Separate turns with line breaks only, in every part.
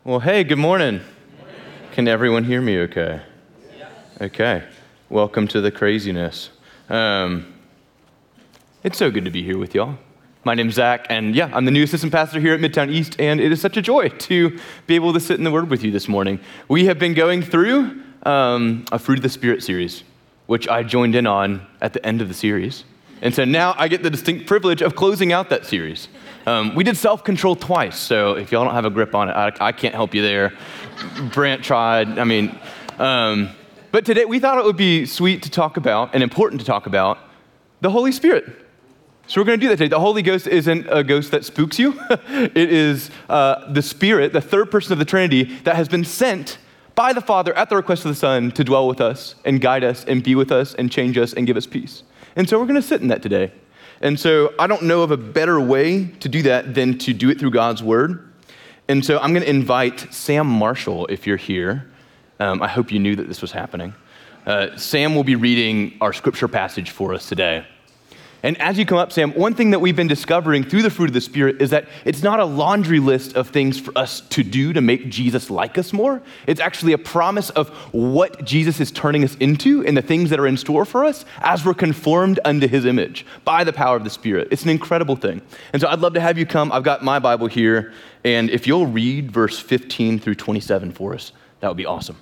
Well, hey, good morning. Can everyone hear me okay? Okay. Welcome to the craziness. It's so good to be here with y'all. My name's Zach, and I'm the new assistant pastor here at Midtown East, and it is such a joy to be able to sit in the Word with you this morning. We have been going through a Fruit of the Spirit series, which I joined in on at the end of the series. And so now I get the distinct privilege of closing out that series. We did self-control twice, so if y'all don't have a grip on it, I can't help you there. Brant tried, but today we thought it would be sweet to talk about and important to talk about the Holy Spirit. So we're going to do that today. The Holy Ghost isn't a ghost that spooks you. It is the Spirit, the third person of the Trinity, that has been sent by the Father at the request of the Son to dwell with us and guide us and be with us and change us and give us peace. And so we're going to sit in that today. And so I don't know of a better way to do that than to do it through God's Word. And so I'm going to invite Sam Marshall, if you're here. I hope you knew that this was happening. Sam will be reading our scripture passage for us today. And as you come up, Sam, one thing that we've been discovering through the fruit of the Spirit is that it's not a laundry list of things for us to do to make Jesus like us more. It's actually a promise of what Jesus is turning us into and the things that are in store for us as we're conformed unto his image by the power of the Spirit. It's an incredible thing. And so I'd love to have you come. I've got my Bible here. And if you'll read verse 15 through 27 for us, that would be awesome.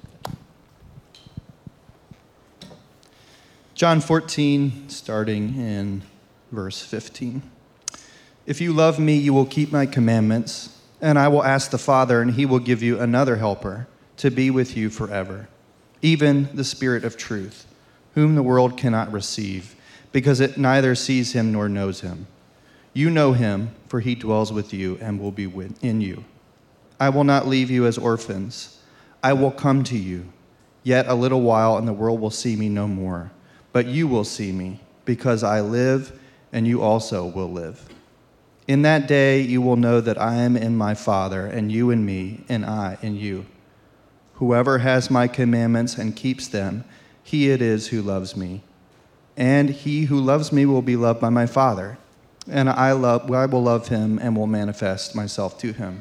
John 14, starting in verse 15. If you love me, you will keep my commandments, and I will ask the Father, and he will give you another helper to be with you forever, even the Spirit of truth, whom the world cannot receive, because it neither sees him nor knows him. You know him, for he dwells with you and will be in you. I will not leave you as orphans. I will come to you. Yet a little while, and the world will see me no more. But you will see me, because I live, and you also will live. In that day you will know that I am in my Father, and you in me, and I in you. Whoever has my commandments and keeps them, he it is who loves me. And he who loves me will be loved by my Father, and I will love him and will manifest myself to him.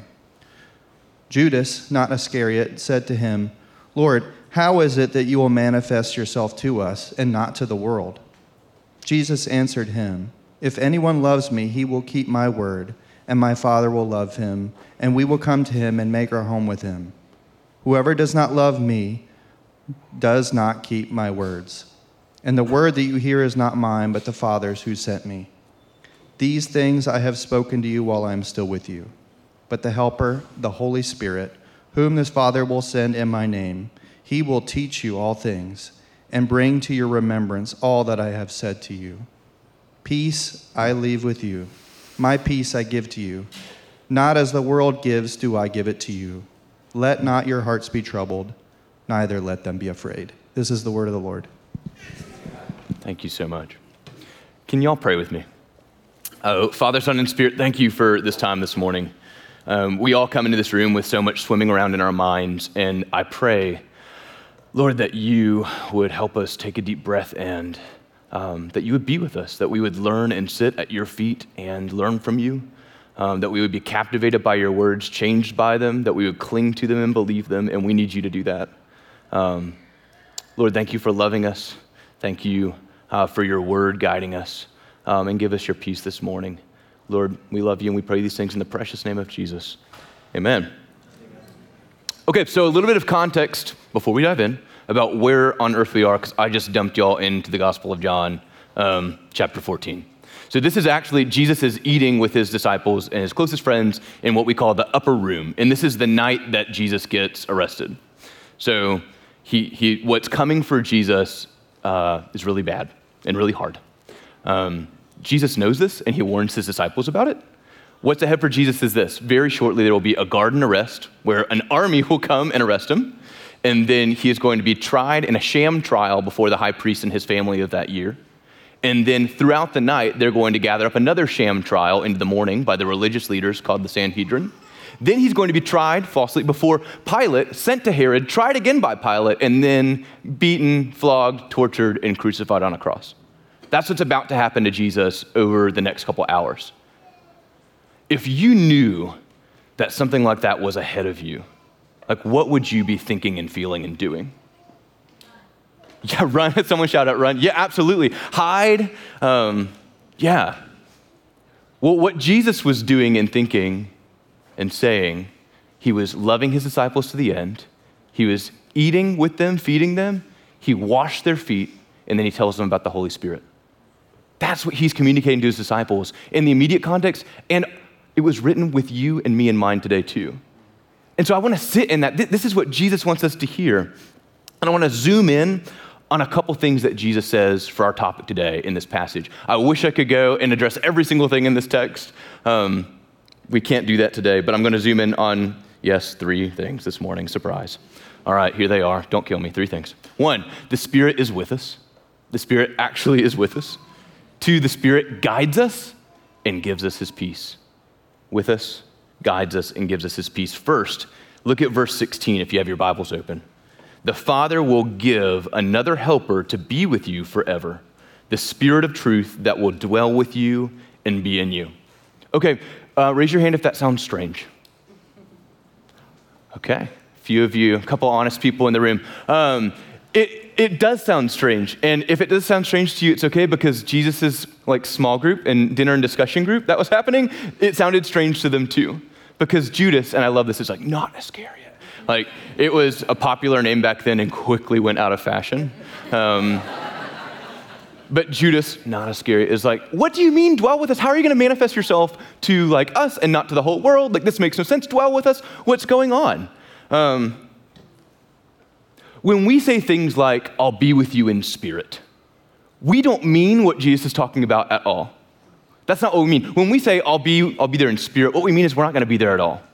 Judas, not Iscariot, said to him, Lord, how is it that you will manifest yourself to us and not to the world? Jesus answered him, If anyone loves me, he will keep my word, and my Father will love him, and we will come to him and make our home with him. Whoever does not love me does not keep my words. And the word that you hear is not mine, but the Father's who sent me. These things I have spoken to you while I am still with you. But the Helper, the Holy Spirit, whom this Father will send in my name, he will teach you all things and bring to your remembrance all that I have said to you. Peace I leave with you. My peace I give to you. Not as the world gives do I give it to you. Let not your hearts be troubled, neither let them be afraid. This is the word of the Lord.
Thank you so much. Can y'all pray with me? Oh, Father, Son, and Spirit, thank you for this time this morning. We all come into this room with so much swimming around in our minds, and I pray, Lord, that you would help us take a deep breath and that you would be with us, that we would learn and sit at your feet and learn from you, that we would be captivated by your words, changed by them, that we would cling to them and believe them, and we need you to do that. Lord, thank you for loving us. Thank you for your word guiding us, and give us your peace this morning. Lord, we love you and we pray these things in the precious name of Jesus. Amen. Okay, so a little bit of context before we dive in about where on earth we are, because I just dumped y'all into the Gospel of John, chapter 14. So this is actually, Jesus is eating with his disciples and his closest friends in what we call the upper room. And this is the night that Jesus gets arrested. So what's coming for Jesus is really bad and really hard. Jesus knows this, and he warns his disciples about it. What's ahead for Jesus is this. Very shortly, there will be a garden arrest where an army will come and arrest him, and then he is going to be tried in a sham trial before the high priest and his family of that year. And then throughout the night, they're going to gather up another sham trial into the morning by the religious leaders called the Sanhedrin. Then he's going to be tried falsely before Pilate, sent to Herod, tried again by Pilate, and then beaten, flogged, tortured, and crucified on a cross. That's what's about to happen to Jesus over the next couple hours. If you knew that something like that was ahead of you, like what would you be thinking and feeling and doing? Yeah, run. Someone shout out, run. Yeah, absolutely. Hide. Yeah. Well, what Jesus was doing and thinking and saying, he was loving his disciples to the end. He was eating with them, feeding them. He washed their feet, and then he tells them about the Holy Spirit. That's what he's communicating to his disciples in the immediate context, and it was written with you and me in mind today too. And so I want to sit in that. This is what Jesus wants us to hear. And I want to zoom in on a couple things that Jesus says for our topic today in this passage. I wish I could go and address every single thing in this text. We can't do that today, but I'm going to zoom in on, yes, 3 things this morning. Surprise. All right, here they are. Don't kill me. 3 things. 1, the Spirit is with us. The Spirit actually is with us. 2, the Spirit guides us and gives us his peace. With us, guides us, and gives us his peace. First, look at verse 16 if you have your Bibles open. The Father will give another helper to be with you forever, the Spirit of truth that will dwell with you and be in you. Okay, raise your hand if that sounds strange. Okay, a few of you, a couple honest people in the room. It does sound strange, and if it does sound strange to you, it's okay, because Jesus' like small group and dinner and discussion group that was happening, it sounded strange to them too, because Judas, and I love this, is like not Iscariot. Like it was a popular name back then and quickly went out of fashion. But Judas, not Iscariot, is like, what do you mean dwell with us? How are you going to manifest yourself to like us and not to the whole world? Like this makes no sense. Dwell with us. What's going on? When we say things like, I'll be with you in spirit, we don't mean what Jesus is talking about at all. That's not what we mean. When we say, I'll be there in spirit, what we mean is we're not going to be there at all.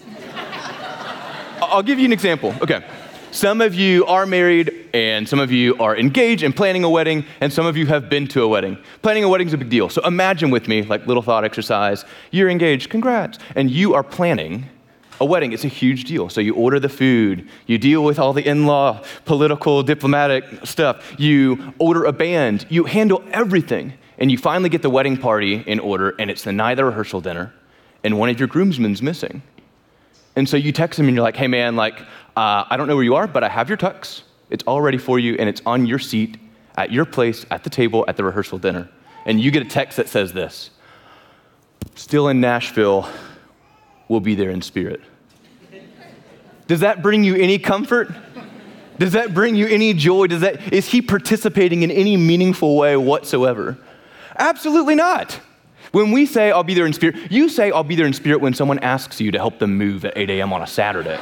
I'll give you an example. Okay. Some of you are married, and some of you are engaged and planning a wedding, and some of you have been to a wedding. Planning a wedding is a big deal. So imagine with me, like little thought exercise, you're engaged, congrats, and you are planning a wedding. It's a huge deal. So you order the food, you deal with all the in-law, political, diplomatic stuff, you order a band, you handle everything, and you finally get the wedding party in order, and it's the night of the rehearsal dinner, and one of your groomsmen's missing. And so you text him and you're like, hey man, like, I don't know where you are, but I have your tux. It's all ready for you, and it's on your seat, at your place, at the table, at the rehearsal dinner. And you get a text that says this: still in Nashville, we'll be there in spirit. Does that bring you any comfort? Does that bring you any joy? Is he participating in any meaningful way whatsoever? Absolutely not. When we say, I'll be there in spirit, you say, I'll be there in spirit when someone asks you to help them move at 8 a.m. on a Saturday.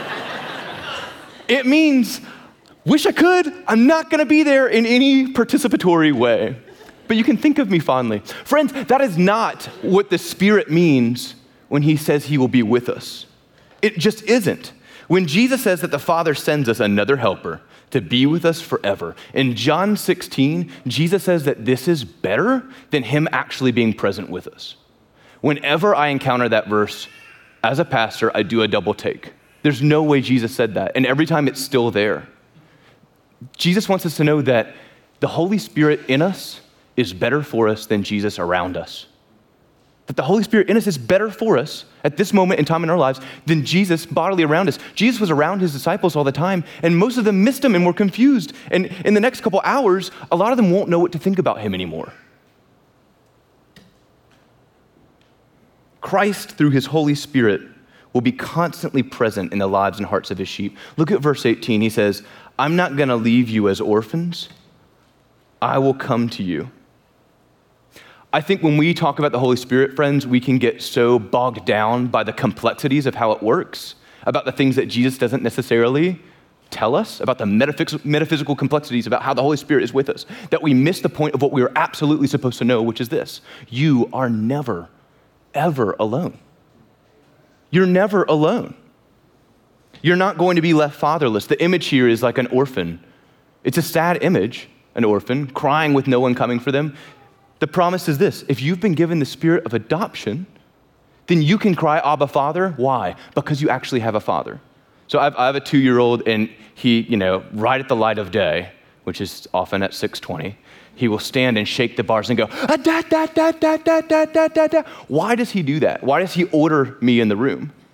It means, wish I could, I'm not going to be there in any participatory way. But you can think of me fondly. Friends, that is not what the Spirit means when he says he will be with us. It just isn't. When Jesus says that the Father sends us another helper to be with us forever, in John 16, Jesus says that this is better than him actually being present with us. Whenever I encounter that verse as a pastor, I do a double take. There's no way Jesus said that, and every time it's still there. Jesus wants us to know that the Holy Spirit in us is better for us than Jesus around us. That the Holy Spirit in us is better for us at this moment in time in our lives than Jesus bodily around us. Jesus was around his disciples all the time, and most of them missed him and were confused. And in the next couple hours, a lot of them won't know what to think about him anymore. Christ, through his Holy Spirit, will be constantly present in the lives and hearts of his sheep. Look at verse 18. He says, I'm not going to leave you as orphans. I will come to you. I think when we talk about the Holy Spirit, friends, we can get so bogged down by the complexities of how it works, about the things that Jesus doesn't necessarily tell us, about the metaphysical complexities about how the Holy Spirit is with us, that we miss the point of what we are absolutely supposed to know, which is this: you are never, ever alone. You're never alone. You're not going to be left fatherless. The image here is like an orphan. It's a sad image, an orphan crying with no one coming for them. The promise is this: if you've been given the spirit of adoption, then you can cry, Abba, Father. Why? Because you actually have a father. So I have a 2-year-old, and he, right at the light of day, which is often at 6:20, he will stand and shake the bars and go, da, da, da, da, da, da, da, da, da. Why does he do that? Why does he order me in the room?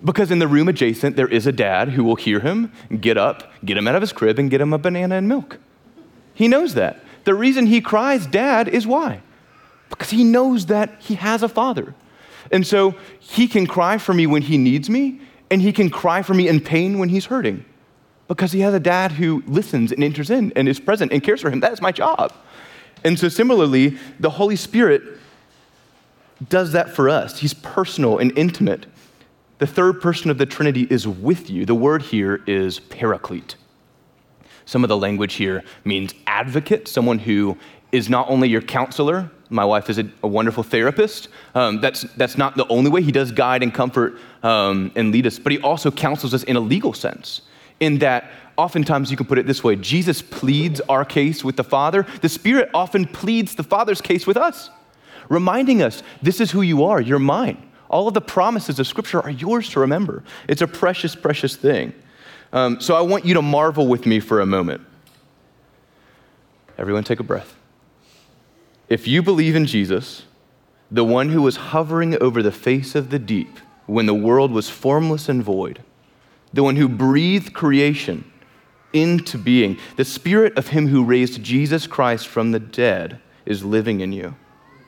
Because in the room adjacent, there is a dad who will hear him, get up, get him out of his crib, and get him a banana and milk. He knows that. The reason he cries, Dad, is why? Because he knows that he has a father. And so he can cry for me when he needs me, and he can cry for me in pain when he's hurting. Because he has a dad who listens and enters in and is present and cares for him. That is my job. And so similarly, the Holy Spirit does that for us. He's personal and intimate. The third person of the Trinity is with you. The word here is paraclete. Some of the language here means advocate, someone who is not only your counselor. My wife is a wonderful therapist. That's not the only way. He does guide and comfort and lead us, but he also counsels us in a legal sense, in that oftentimes you can put it this way: Jesus pleads our case with the Father. The Spirit often pleads the Father's case with us, reminding us, this is who you are, you're mine. All of the promises of Scripture are yours to remember. It's a precious, precious thing. So I want you to marvel with me for a moment. Everyone take a breath. If you believe in Jesus, the one who was hovering over the face of the deep when the world was formless and void, the one who breathed creation into being, the Spirit of him who raised Jesus Christ from the dead is living in you.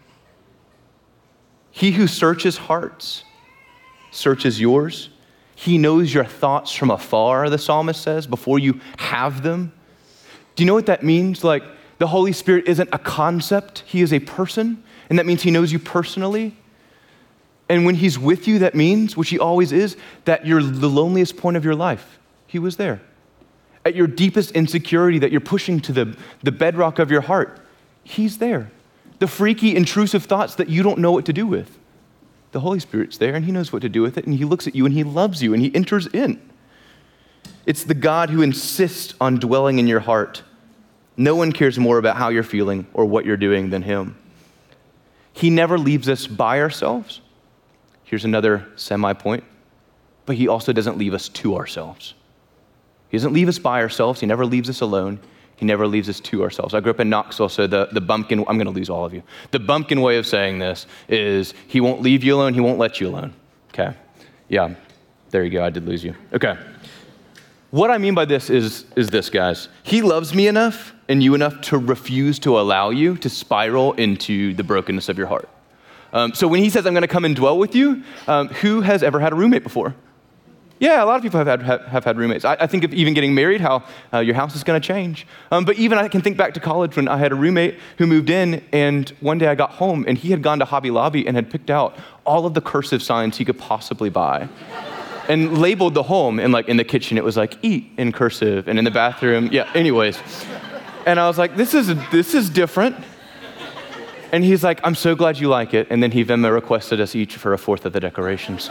He who searches hearts searches yours. He knows your thoughts from afar, the psalmist says, before you have them. Do you know what that means? Like, the Holy Spirit isn't a concept, he is a person, and that means he knows you personally. And when he's with you, that means, which he always is, that you're the loneliest point of your life, he was there. At your deepest insecurity that you're pushing to the bedrock of your heart, he's there. The freaky, intrusive thoughts that you don't know what to do with, the Holy Spirit's there, and he knows what to do with it, and he looks at you, and he loves you, and he enters in. It's the God who insists on dwelling in your heart. No one cares more about how you're feeling or what you're doing than him. He never leaves us by ourselves. Here's another semi-point. But he also doesn't leave us to ourselves. He doesn't leave us by ourselves. He never leaves us alone. He never leaves us to ourselves. I grew up in Knoxville, so the bumpkin, I'm going to lose all of you. The bumpkin way of saying this is he won't leave you alone, he won't let you alone. Okay? Yeah, there you go, I did lose you. Okay. What I mean by this is this, guys. He loves me enough and you enough to refuse to allow you to spiral into the brokenness of your heart. So when he says, I'm going to come and dwell with you, who has ever had a roommate before? Yeah, a lot of people have had roommates. I think of even getting married, how your house is going to change. But even I can think back to college when I had a roommate who moved in, and one day I got home, and he had gone to Hobby Lobby and had picked out all of the cursive signs he could possibly buy and labeled the home. And like in the kitchen, it was like, eat in cursive, and in the bathroom, yeah, anyways. And I was like, this is different. And he's like, I'm so glad you like it. And then he Venmo requested us each for a fourth of the decorations.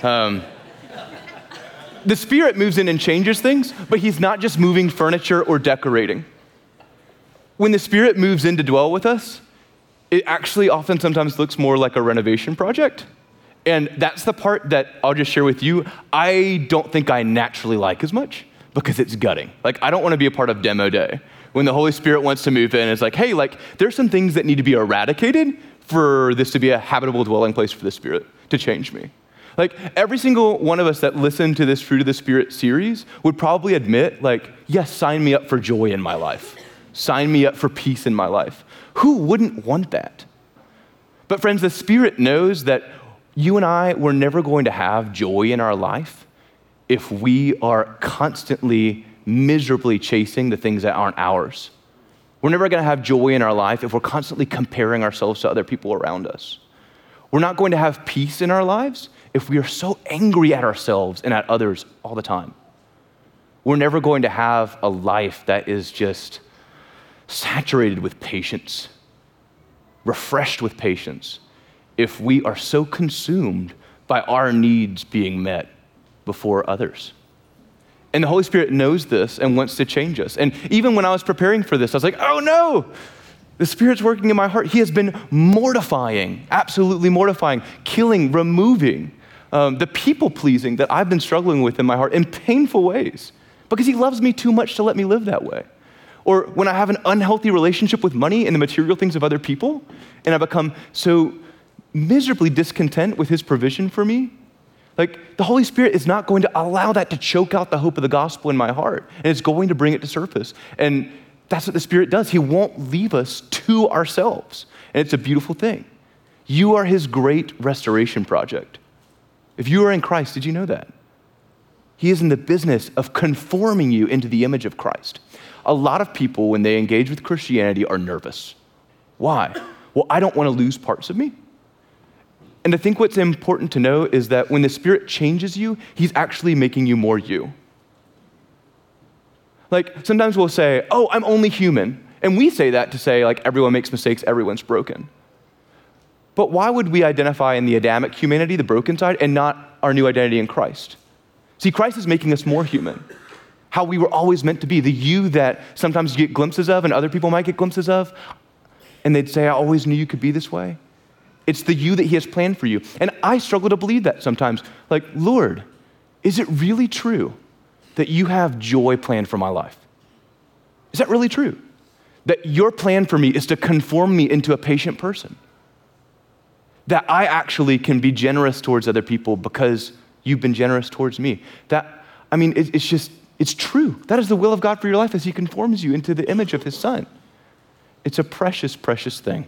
The Spirit moves in and changes things, but he's not just moving furniture or decorating. When the Spirit moves in to dwell with us, it actually often sometimes looks more like a renovation project. And that's the part that I'll just share with you. I don't think I naturally like as much because it's gutting. Like, I don't want to be a part of demo day. When the Holy Spirit wants to move in, it's like, hey, like, there's some things that need to be eradicated for this to be a habitable dwelling place for the Spirit to change me. Like, every single one of us that listened to this Fruit of the Spirit series would probably admit, like, yes, sign me up for joy in my life. Sign me up for peace in my life. Who wouldn't want that? But friends, the Spirit knows that you and I, we're never going to have joy in our life if we are constantly, miserably chasing the things that aren't ours. We're never going to have joy in our life if we're constantly comparing ourselves to other people around us. We're not going to have peace in our lives if we are so angry at ourselves and at others all the time. We're never going to have a life that is just saturated with patience, refreshed with patience, if we are so consumed by our needs being met before others. And the Holy Spirit knows this and wants to change us. And even when I was preparing for this, I was like, oh no, the Spirit's working in my heart. He has been mortifying, absolutely mortifying, killing, removing the people-pleasing that I've been struggling with in my heart in painful ways because he loves me too much to let me live that way. Or when I have an unhealthy relationship with money and the material things of other people, and I become so miserably discontent with his provision for me, Like, the Holy Spirit is not going to allow that to choke out the hope of the gospel in my heart, and it's going to bring it to surface. And that's what the Spirit does. He won't leave us to ourselves, and it's a beautiful thing. You are his great restoration project. If you are in Christ, did you know that? He is in the business of conforming you into the image of Christ. A lot of people, when they engage with Christianity, are nervous. Why? Well, I don't want to lose parts of me. And I think what's important to know is that when the Spirit changes you, he's actually making you more you. Like, sometimes we'll say, oh, I'm only human. And we say that to say, like, everyone makes mistakes, everyone's broken. But why would we identify in the Adamic humanity, the broken side, and not our new identity in Christ? See, Christ is making us more human. How we were always meant to be, the you that sometimes you get glimpses of and other people might get glimpses of, and they'd say, I always knew you could be this way. It's the you that he has planned for you. And I struggle to believe that sometimes. Like, Lord, is it really true that you have joy planned for my life? Is that really true? That your plan for me is to conform me into a patient person? That I actually can be generous towards other people because you've been generous towards me? It's true. That is the will of God for your life as he conforms you into the image of his Son. It's a precious, precious thing.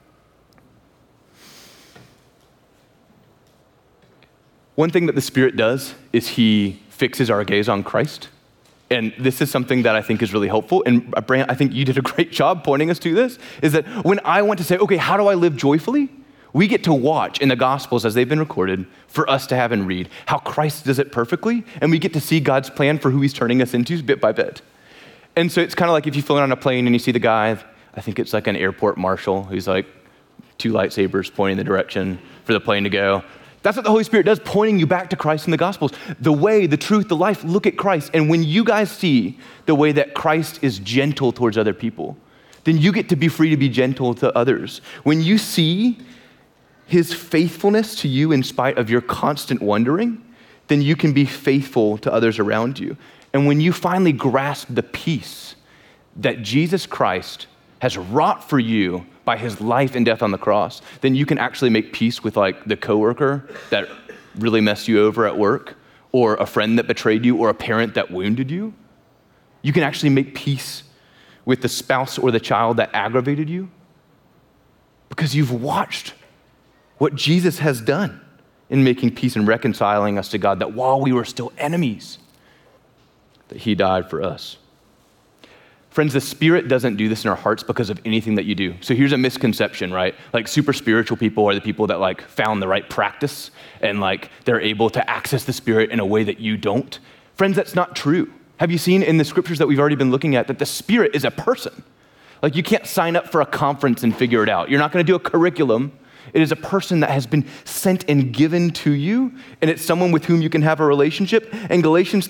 One thing that the Spirit does is he fixes our gaze on Christ. And this is something that I think is really helpful. And Brant, I think you did a great job pointing us to this, is that when I want to say, okay, how do I live joyfully? We get to watch in the Gospels as they've been recorded for us to have and read how Christ does it perfectly. And we get to see God's plan for who he's turning us into bit by bit. And so it's kind of like if you've flown on a plane and you see the guy, I think it's like an airport marshal, who's like 2 lightsabers pointing the direction for the plane to go. That's what the Holy Spirit does, pointing you back to Christ in the Gospels. The way, the truth, the life, look at Christ. And when you guys see the way that Christ is gentle towards other people, then you get to be free to be gentle to others. When you see his faithfulness to you in spite of your constant wandering, then you can be faithful to others around you. And when you finally grasp the peace that Jesus Christ has wrought for you by his life and death on the cross, then you can actually make peace with like the coworker that really messed you over at work, or a friend that betrayed you, or a parent that wounded you. You can actually make peace with the spouse or the child that aggravated you because you've watched what Jesus has done in making peace and reconciling us to God, that while we were still enemies, that he died for us. Friends, the Spirit doesn't do this in our hearts because of anything that you do. So here's a misconception, right? Like, super spiritual people are the people that like found the right practice and like they're able to access the Spirit in a way that you don't. Friends, that's not true. Have you seen in the scriptures that we've already been looking at that the Spirit is a person? Like, you can't sign up for a conference and figure it out. You're not going to do a curriculum. It is a person that has been sent and given to you, and it's someone with whom you can have a relationship. And Galatians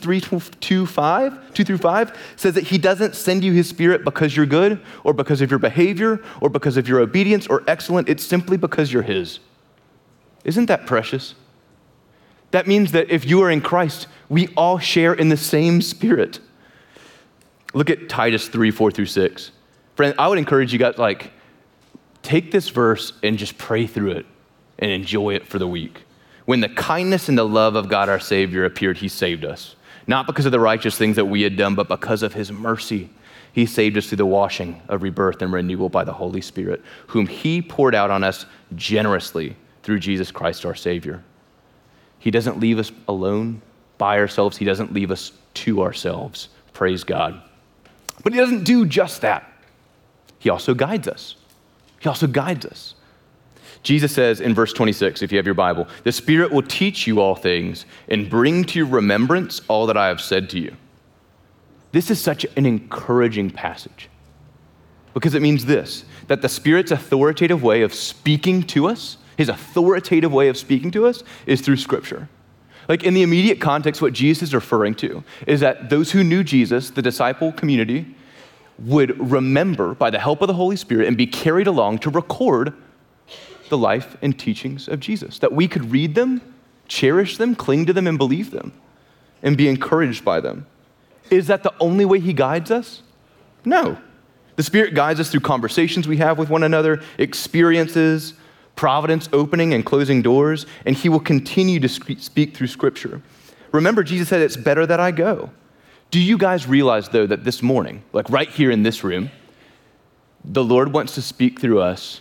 2-5 says that he doesn't send you his Spirit because you're good, or because of your behavior, or because of your obedience, or excellent. It's simply because you're his. Isn't that precious? That means that if you are in Christ, we all share in the same Spirit. Look at Titus 3:4-6. Friend, I would encourage you guys, take this verse and just pray through it and enjoy it for the week. When the kindness and the love of God our Savior appeared, he saved us. Not because of the righteous things that we had done, but because of his mercy. He saved us through the washing of rebirth and renewal by the Holy Spirit, whom he poured out on us generously through Jesus Christ our Savior. He doesn't leave us alone by ourselves. He doesn't leave us to ourselves. Praise God. But he doesn't do just that. He also guides us. He also guides us. Jesus says in verse 26, if you have your Bible, the Spirit will teach you all things and bring to your remembrance all that I have said to you. This is such an encouraging passage because it means this, that the Spirit's authoritative way of speaking to us, his authoritative way of speaking to us is through Scripture. Like, in the immediate context, what Jesus is referring to is that those who knew Jesus, the disciple community, would remember by the help of the Holy Spirit and be carried along to record the life and teachings of Jesus, that we could read them, cherish them, cling to them, and believe them, and be encouraged by them. Is that the only way he guides us? No. The Spirit guides us through conversations we have with one another, experiences, providence opening and closing doors, and he will continue to speak through Scripture. Remember, Jesus said, it's better that I go. Do you guys realize, though, that this morning, like right here in this room, the Lord wants to speak to us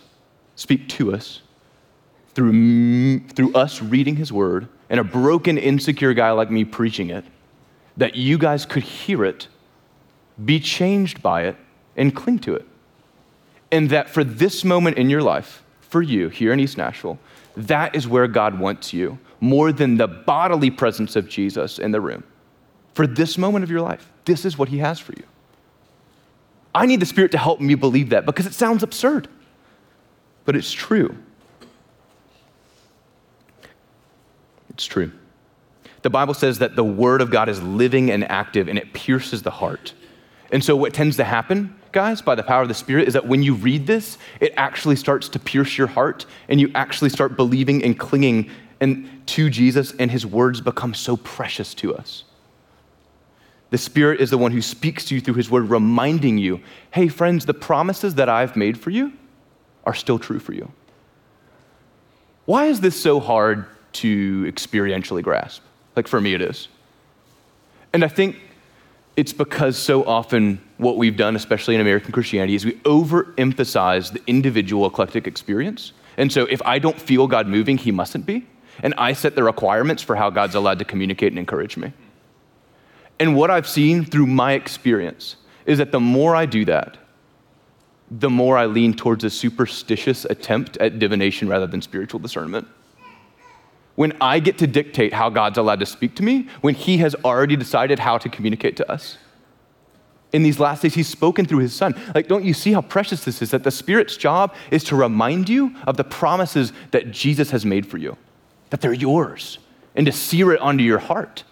through us reading his word and a broken, insecure guy like me preaching it, that you guys could hear it, be changed by it, and cling to it. And that for this moment in your life, for you here in East Nashville, that is where God wants you more than the bodily presence of Jesus in the room. For this moment of your life, this is what he has for you. I need the Spirit to help me believe that because it sounds absurd, but it's true. It's true. The Bible says that the Word of God is living and active and it pierces the heart. And so what tends to happen, guys, by the power of the Spirit is that when you read this, it actually starts to pierce your heart and you actually start believing and clinging to Jesus, and his words become so precious to us. The Spirit is the one who speaks to you through his word, reminding you, hey, friends, the promises that I've made for you are still true for you. Why is this so hard to experientially grasp? Like for me, it is. And I think it's because so often what we've done, especially in American Christianity, is we overemphasize the individual eclectic experience. And so if I don't feel God moving, he mustn't be. And I set the requirements for how God's allowed to communicate and encourage me. And what I've seen through my experience is that the more I do that, the more I lean towards a superstitious attempt at divination rather than spiritual discernment. When I get to dictate how God's allowed to speak to me, when he has already decided how to communicate to us. In these last days, he's spoken through his Son. Like, don't you see how precious this is? That the Spirit's job is to remind you of the promises that Jesus has made for you, that they're yours, and to sear it onto your heart.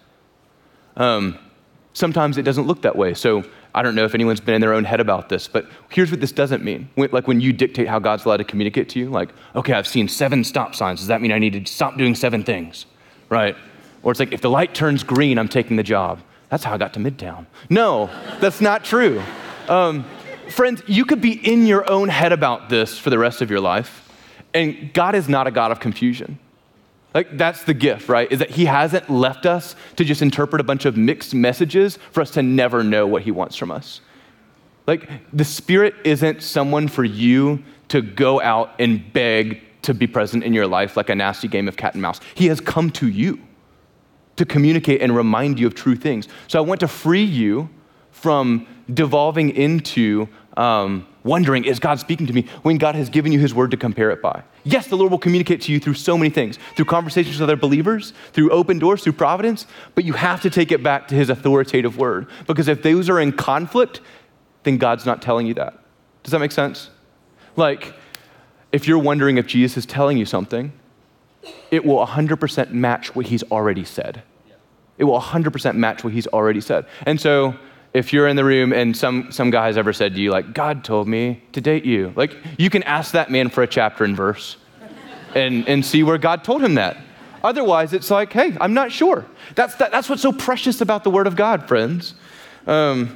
Sometimes it doesn't look that way. So I don't know if anyone's been in their own head about this, but here's what this doesn't mean. When you dictate how God's allowed to communicate to you, like, okay, I've seen 7 stop signs. Does that mean I need to stop doing 7 things, right? Or it's like, if the light turns green, I'm taking the job. That's how I got to Midtown. No, that's not true. Friends, you could be in your own head about this for the rest of your life, and God is not a God of confusion. Like, that's the gift, right? Is that he hasn't left us to just interpret a bunch of mixed messages for us to never know what he wants from us. Like, the Spirit isn't someone for you to go out and beg to be present in your life like a nasty game of cat and mouse. He has come to you to communicate and remind you of true things. So I want to free you from devolving into wondering, is God speaking to me, when God has given you his word to compare it by? Yes, the Lord will communicate to you through so many things, through conversations with other believers, through open doors, through providence, but you have to take it back to his authoritative word, because if those are in conflict, then God's not telling you that. Does that make sense? Like, if you're wondering if Jesus is telling you something, it will 100% match what he's already said. It will 100% match what he's already said. And so, if you're in the room and some guy has ever said to you, like, God told me to date you, like, you can ask that man for a chapter and verse and see where God told him that. Otherwise, it's like, hey, I'm not sure. That's what's so precious about the word of God, friends. Go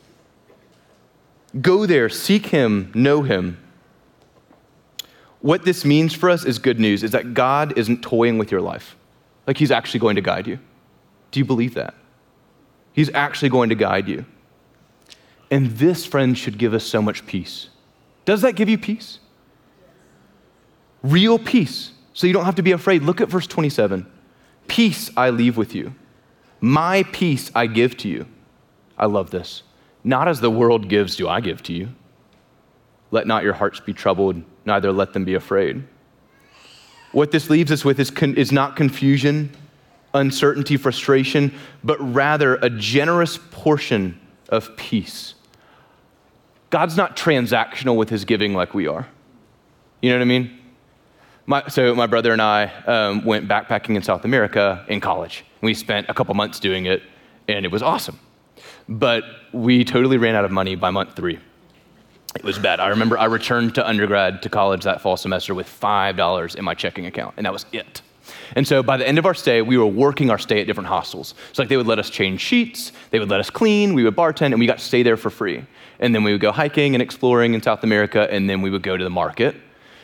there, seek him, know him. What this means for us is good news, is that God isn't toying with your life. Like, he's actually going to guide you. Do you believe that? He's actually going to guide you. And this, friends, should give us so much peace. Does that give you peace? Real peace. So you don't have to be afraid. Look at verse 27. Peace I leave with you. My peace I give to you. I love this. Not as the world gives do I give to you. Let not your hearts be troubled, neither let them be afraid. What this leaves us with is not confusion, uncertainty, frustration, but rather a generous portion of peace. God's not transactional with his giving like we are. You know what I mean? So my brother and I went backpacking in South America in college. We spent a couple months doing it, and it was awesome. But we totally ran out of money by month 3. It was bad. I remember I returned to college that fall semester with $5 in my checking account, and that was it. And so by the end of our stay, we were working our stay at different hostels. So like, they would let us change sheets, they would let us clean, we would bartend, and we got to stay there for free. And then we would go hiking and exploring in South America, and then we would go to the market.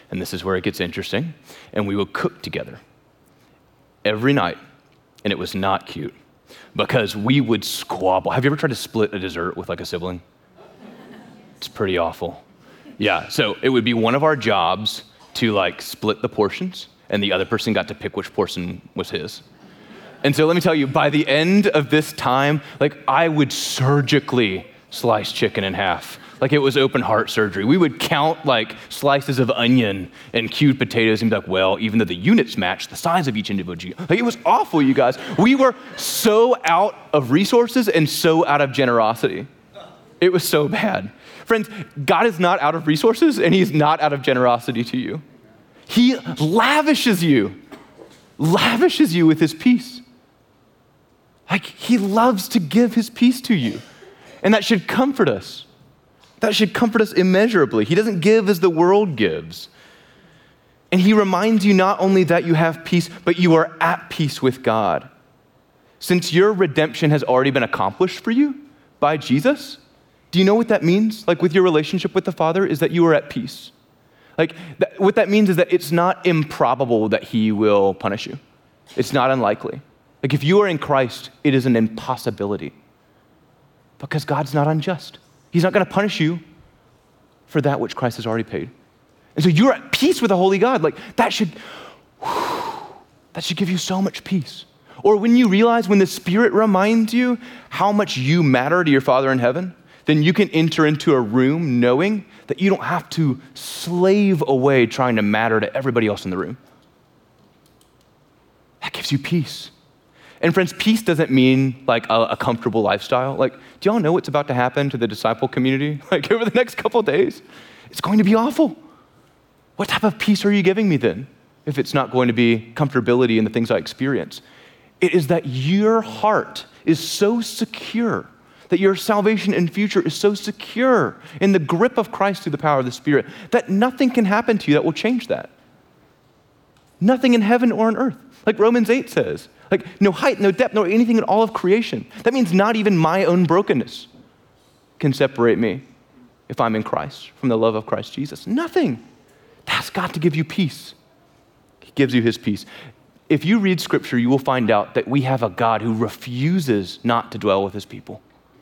And this is where it gets interesting. And we would cook together every night. And it was not cute because we would squabble. Have you ever tried to split a dessert with like a sibling? It's pretty awful. Yeah, so it would be one of our jobs to like split the portions, and the other person got to pick which portion was his. And so let me tell you, by the end of this time, like I would surgically slice chicken in half. Like it was open heart surgery. We would count like slices of onion and cubed potatoes and be like, well, even though the units match the size of each individual. Like it was awful, you guys. We were so out of resources and so out of generosity. It was so bad. Friends, God is not out of resources and he's not out of generosity to you. He lavishes you with his peace. Like he loves to give his peace to you. And that should comfort us. That should comfort us immeasurably. He doesn't give as the world gives. And he reminds you not only that you have peace, but you are at peace with God. Since your redemption has already been accomplished for you by Jesus, do you know what that means? Like with your relationship with the Father is that you are at peace. Like what that means is that it's not improbable that he will punish you. It's not unlikely. Like if you are in Christ, it is an impossibility because God's not unjust. He's not going to punish you for that which Christ has already paid. And so you're at peace with a holy God. Like that should give you so much peace. Or when you realize when the Spirit reminds you how much you matter to your Father in heaven, then you can enter into a room knowing that you don't have to slave away trying to matter to everybody else in the room. That gives you peace. And friends, peace doesn't mean like a comfortable lifestyle. Like, do y'all know what's about to happen to the disciple community? Like over the next couple of days, it's going to be awful. What type of peace are you giving me then if it's not going to be comfortability in the things I experience? It is that your heart is so secure, that your salvation and future is so secure in the grip of Christ through the power of the Spirit, that nothing can happen to you that will change that. Nothing in heaven or on earth. Like Romans 8 says, like no height, no depth, no anything in all of creation. That means not even my own brokenness can separate me if I'm in Christ from the love of Christ Jesus. Nothing. That's got to give you peace. He gives you his peace. If you read scripture, you will find out that we have a God who refuses not to dwell with his people.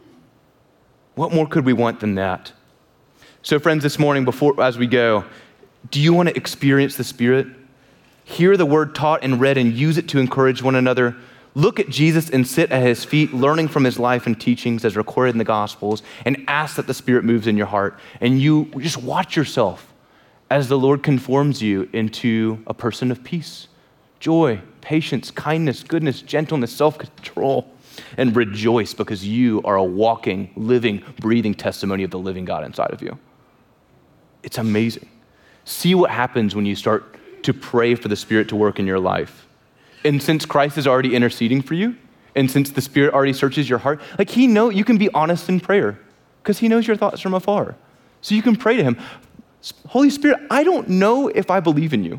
What more could we want than that? So friends, this morning, as we go, do you want to experience the Spirit? Hear the word taught and read and use it to encourage one another. Look at Jesus and sit at his feet, learning from his life and teachings as recorded in the Gospels, and ask that the Spirit moves in your heart. And you just watch yourself as the Lord conforms you into a person of peace, joy, patience, kindness, goodness, gentleness, self-control, and rejoice because you are a walking, living, breathing testimony of the living God inside of you. It's amazing. See what happens when you start to pray for the Spirit to work in your life. And since Christ is already interceding for you, and since the Spirit already searches your heart, like you can be honest in prayer because he knows your thoughts from afar. So you can pray to him, Holy Spirit, I don't know if I believe in you.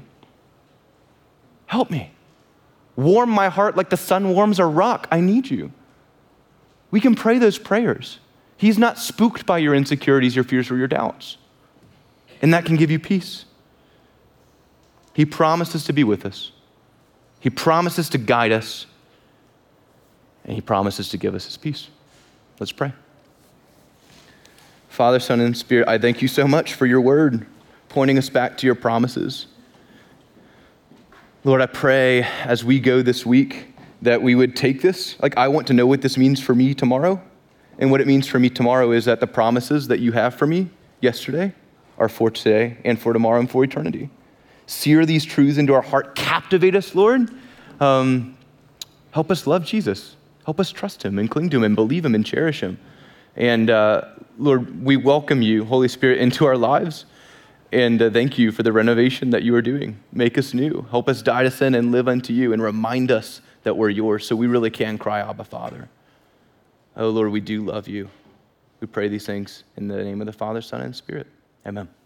Help me. Warm my heart like the sun warms a rock. I need you. We can pray those prayers. He's not spooked by your insecurities, your fears, or your doubts. And that can give you peace. He promises to be with us. He promises to guide us. And he promises to give us his peace. Let's pray. Father, Son, and Spirit, I thank you so much for your word, pointing us back to your promises. Lord, I pray as we go this week that we would take this. Like, I want to know what this means for me tomorrow. And what it means for me tomorrow is that the promises that you have for me yesterday are for today and for tomorrow and for eternity. Sear these truths into our heart. Captivate us, Lord. Help us love Jesus. Help us trust him and cling to him and believe him and cherish him. And Lord, we welcome you, Holy Spirit, into our lives. And thank you for the renovation that you are doing. Make us new. Help us die to sin and live unto you and remind us that we're yours so we really can cry, Abba, Father. Oh, Lord, we do love you. We pray these things in the name of the Father, Son, and Spirit. Amen.